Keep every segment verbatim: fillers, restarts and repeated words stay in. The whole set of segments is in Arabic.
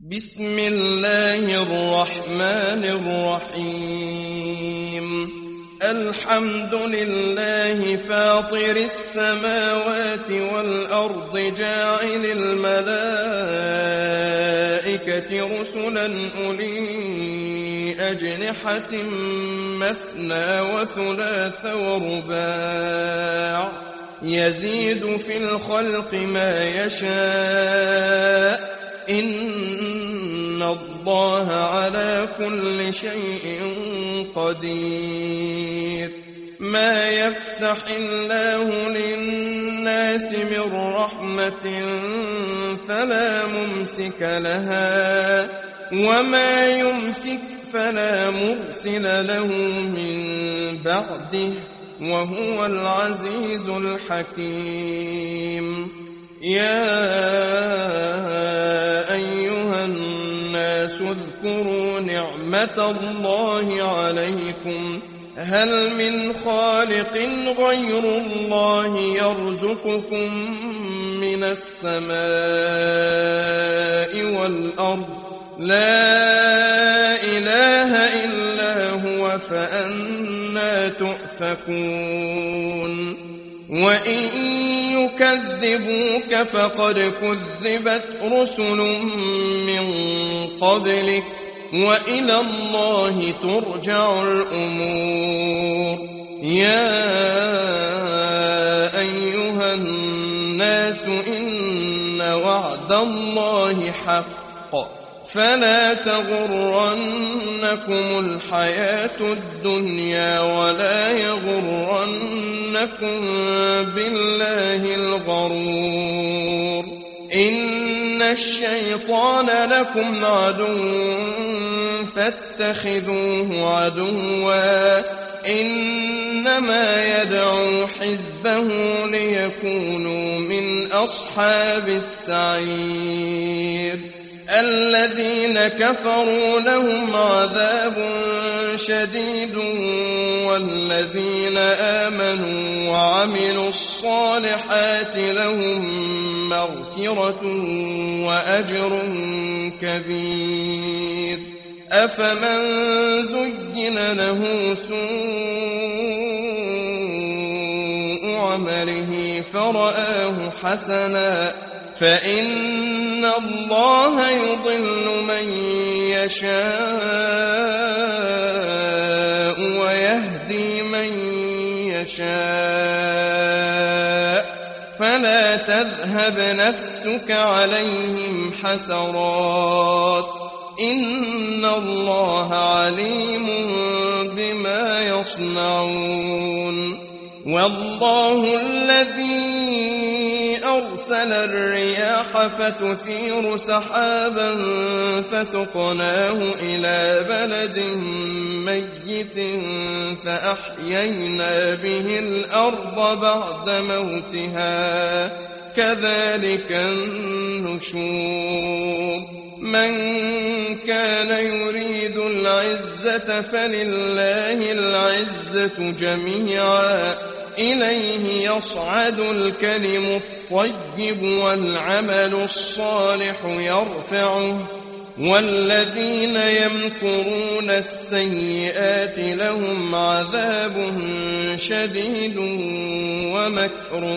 بسم الله الرحمن الرحيم الحمد لله فاطر السماوات والأرض جاعل الملائكة رسلا أولي أجنحة مثنى وثلاث ورباع يزيد في الخلق ما يشاء إن الله على كل شيء قدير ما يفتح الله للناس من رحمة فلا ممسك لها وما يمسك فلا مرسل له من بعده وهو العزيز الحكيم يا أيها الناس اذكروا نعمة الله عليكم هل من خالق غير الله يرزقكم من السماء والأرض لا إله إلا هو فأنى تؤفكون وإن يكذبوك فقد كذبت رسل من قبلك وإلى الله ترجع الأمور يا أيها الناس إن وعد الله حق فلا تغرنكم الحياة الدنيا ولا يغرنكم بالله الغرور إن الشيطان لكم عدو فاتخذوه عدوا إنما يدعو حزبه ليكونوا من أصحاب السعير الذين كفروا لهم عذاب شديد والذين آمنوا وعملوا الصالحات لهم مغفرة وأجر كبير أفمن زين له سوء عمله فرآه حسنا فإن الله يضل من يشاء ويهدي من يشاء فلا تذهب نفسك عليهم حسرات إن الله عليم بما يصنعون والله الذي أرسل الرياح فتثير سحابا فسقناه إلى بلد ميت فأحيينا به الأرض بعد موتها كذلك النشور من كان يريد العزة فلله العزة جميعا إليه يصعد الكلم الطيب والعمل الصالح يرفعه والذين يمكرون السيئات لهم عذاب شديد ومكر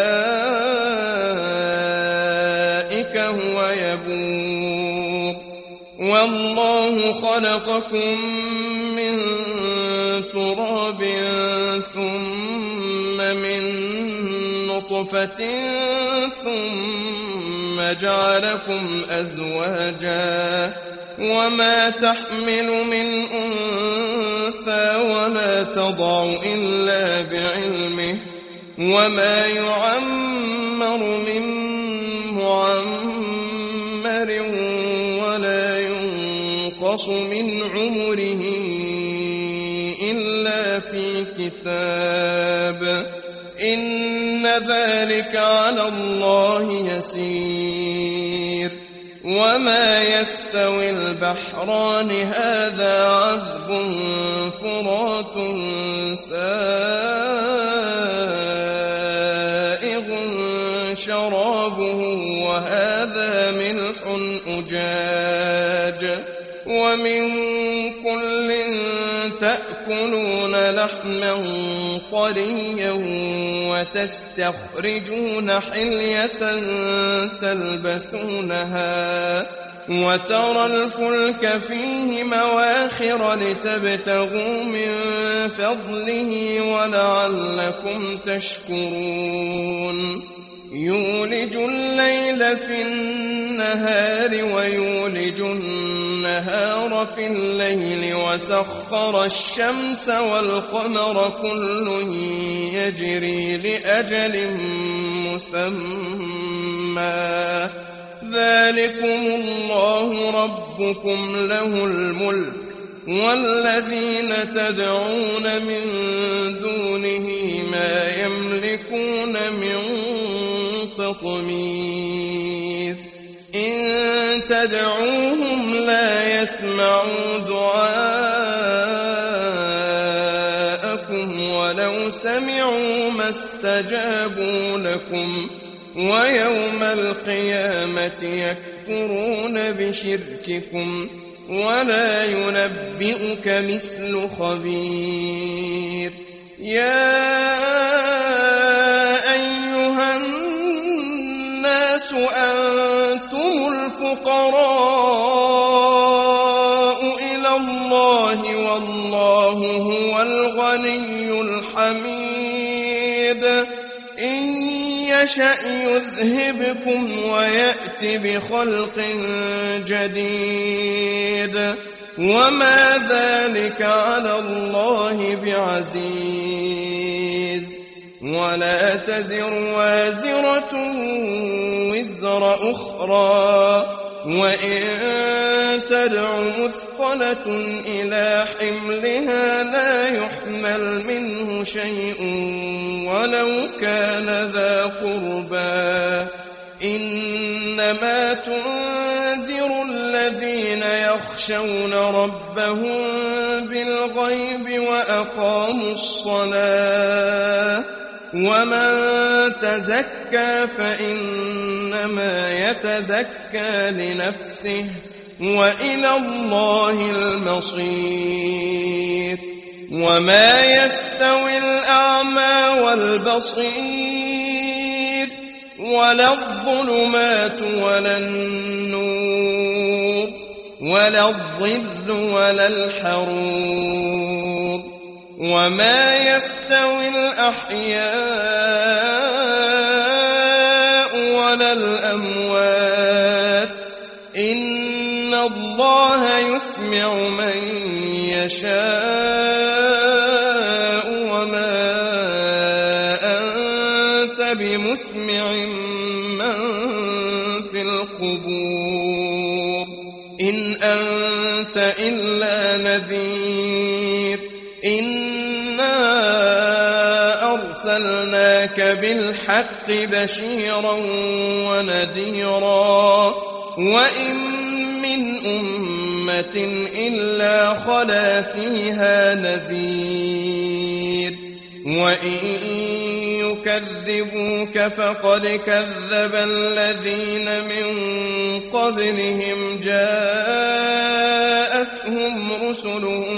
أولئك هو يبور والله خلقكم من تراب ثم من نطفة ثم جعلكم أزواجا وما تحمل من أنثى ولا تضع إلا بعلمه وما يعمر من معمر ولا ينقص من عمره إلا في كتاب إن ذلك على الله يسير وما يستوي البحران هذا عذب فرات سائغ شرابه وهذا ملح أجاج ومن كل تأكلون لحما طريا وتستخرجون حلية تلبسونها وترى الفلك فيه مواخر لتبتغوا من فضله ولعلكم تشكرون يولج الليل في النهار ويولج النهار في الليل وسخر الشمس والقمر كل يجري لأجل مسمى ذلكم الله ربكم له الملك والذين تدعون من دونه ما يملكون من قطمير إن تدعوهم لا يسمعوا دعاءكم ولو سمعوا ما استجابوا لكم ويوم القيامة يكفرون بشرككم ولا ينبئك مثل خبير يا أيها الناس أنتم الفقراء إلى الله والله هو الغني الحميد إن يشأ يذهبكم ويأت بخلق جديد وما ذلك على الله بعزيز ولا تزر وازرة وزر أخرى وإن تدع مثقلة إلى حملها لا يحمل منه شيء ولو كان ذا قربى إنما تنذر الذين يخشون ربهم بالغيب وأقاموا الصلاة ومن تزكى فإنما يتزكى لنفسه وإلى الله المصير وما يستوي الأعمى والبصير ولا الظلمات ولا النور ولا الظل ولا الحرور وما يستوي الأحياء ولا الأموات إن الله يسمع من يشاء وما أنت بمسمع من في القبور إن أنت إلا نذير إنا أرسلناك بالحق بشيرا ونذيرا وإن من أمة إلا خلا فيها نذير وإن يكذبوك فقد كذب الذين من قبلهم جاءتهم رسلهم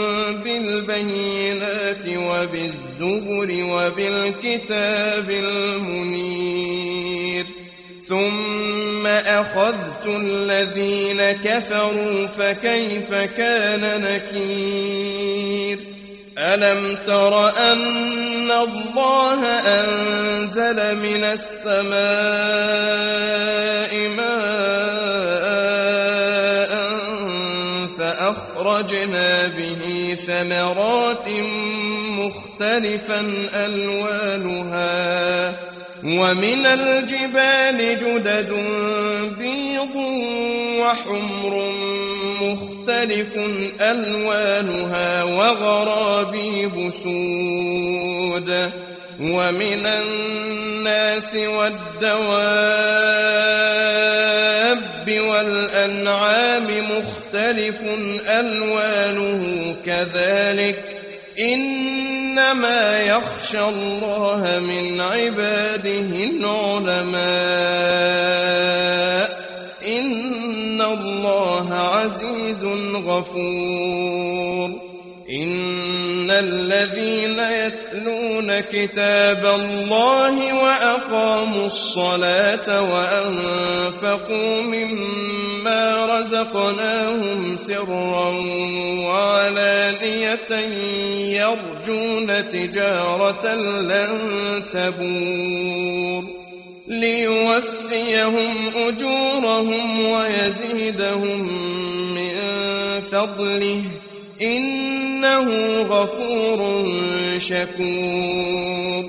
بالبينات وبالزبر وبالكتاب المنير ثم أخذت الذين كفروا فكيف كان نكير ألم تر أن الله أنزل من السماء ماء فأخرجنا به ثمرات مختلفا ألوانها ومن الجبال جدد بيض وحمر مختلف ألوانها وغرابيب سود ومن الناس والدواب والأنعام مختلف ألوانه كذلك إنما يخشى الله من عباده العلماء إن الله عزيز غفور إن الذين يتلون كتاب الله وأقاموا الصلاة وأنفقوا مما رزقناهم سرا وعلانية يرجون تجارة لن تبور ليوفيهم أجورهم ويزيدهم من فضله إنه غفور شكور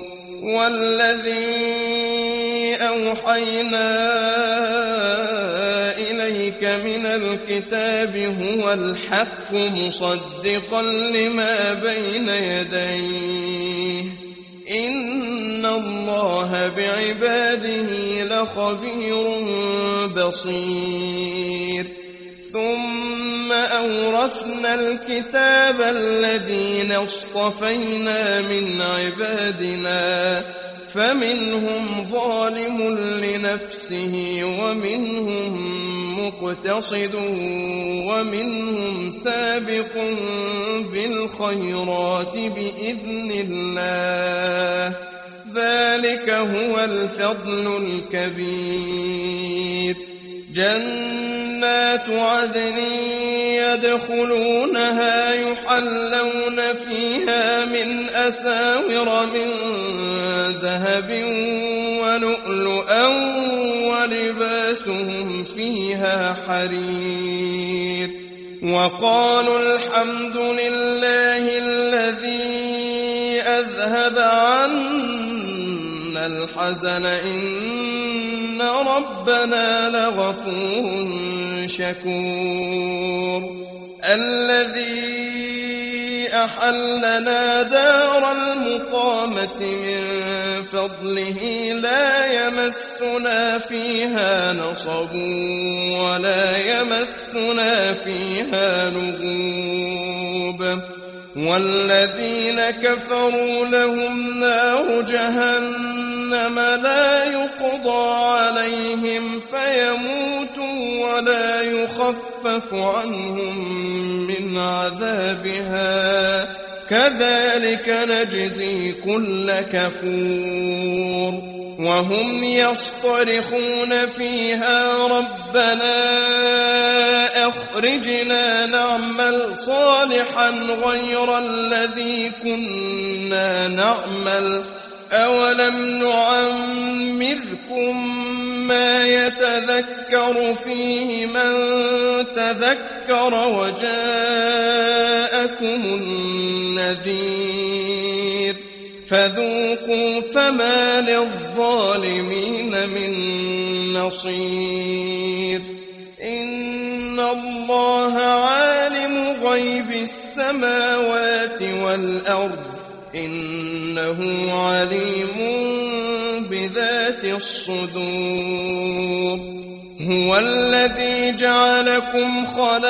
والذي أوحينا إليك من الكتاب هو الحق مصدقا لما بين يديه إن الله بعباده لخبير بصير ثم أورثنا الكتاب الذين اصطفينا من عبادنا فمنهم ظالم لنفسه ومنهم مقتصد ومنهم سابق بالخيرات بإذن الله ذلك هو الفضل الكبير جنات عدن يدخلونها يحلون فيها من أساور من ذهب ولؤلؤا ولباسهم فيها حرير وقالوا الحمد لله الذي أذهب عنا الحزن إن ربنا لغفور شكور الذي أحلنا دار المقامة من فضله لا يمسنا فيها نصب ولا يمسنا فيها لغوب والذين كفروا لهم نار جهنم لا يقضى عليهم فيموتوا ولا يخفف عنهم من عذابها كذلك نجزي كل كفور وهم يصطرخون فيها ربنا أخرجنا نعمل صالحا غير الذي كنا نعمل أولم نعمركم ما يتذكر فيه من تذكر وجاءكم النذير فذوقوا فما للظالمين من نصير إن الله عالم غيب السماوات والأرض إنه عليم بذات الصدور هو الذي جعلكم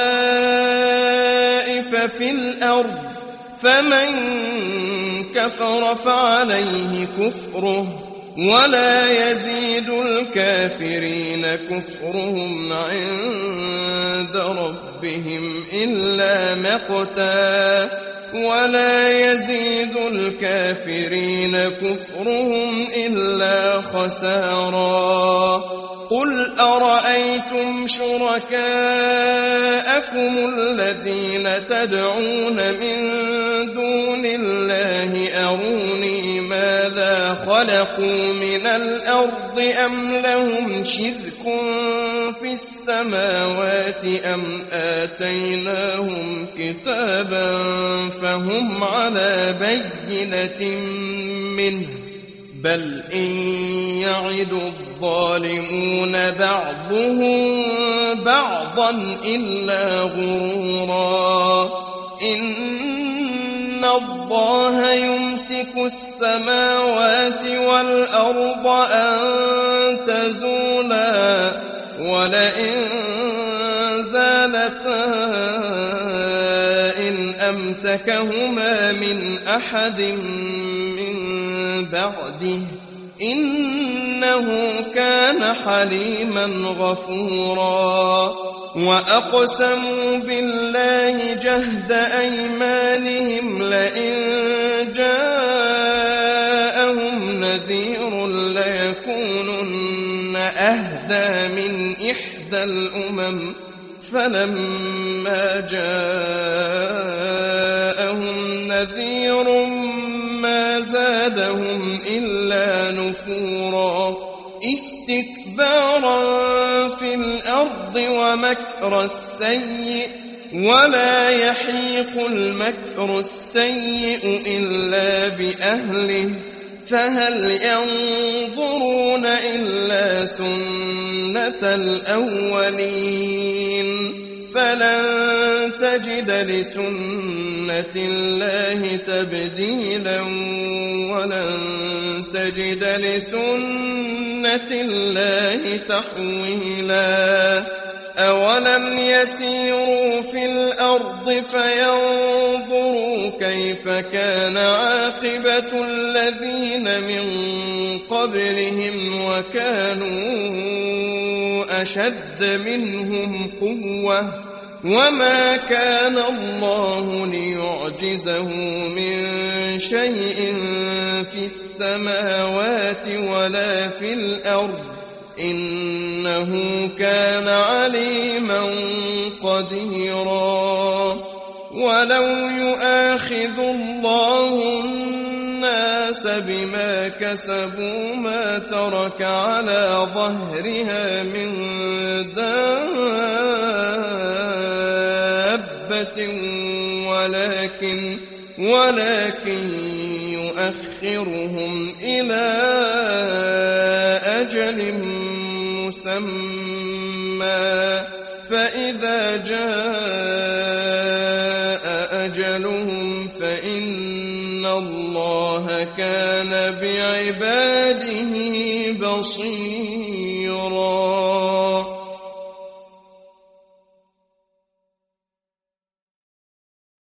خلائف في الأرض فمن كفر فعليه كفره ولا يزيد الكافرين كفرهم عند ربهم إلا مقتا ولا يزيد الكافرين كفرهم إلا خسارا قل أرأيتم شركاءكم الذين تدعون من دون الله أروني ماذا خلقوا من الأرض أم لهم شرك في السماوات أم آتيناهم كتابا فهم على بينة منه بل إن يعد الظالمون بعضهم بعضا إلا غرورا إن الله يمسك السماوات والأرض أن تزولا ولئن زالتا إن أمسكهما من أحد من بعده إنه كان حليما غفورا وأقسموا بالله جهد أيمانهم لئن جاءهم نذير ليكونن أهدى من إحدى الأمم فلما جاءهم نذير ما زادهم إلا نفورا استكبارا في الأرض ومكر السيء ولا يحيق المكر السيء إلا بأهله فهل ينظرون إلا سنة الأولين فلن تجد لسنة الله تبديلا ولن تجد لسنة الله تحويلا أولم يسيروا في الأرض فينظروا كيف كان عاقبة الذين من قبلهم وكانوا أشد منهم قوة وما كان الله ليعجزه من شيء في السماوات ولا في الأرض إنه كان عليما قديرا ولو يؤاخذ الله الناس بما كسبوا ما ترك على ظهرها من دابة ولكن ولكن يؤخرهم إلى أجل مسمى فإذا جاء أجلهم فإن الله كان بعباده بصيرا.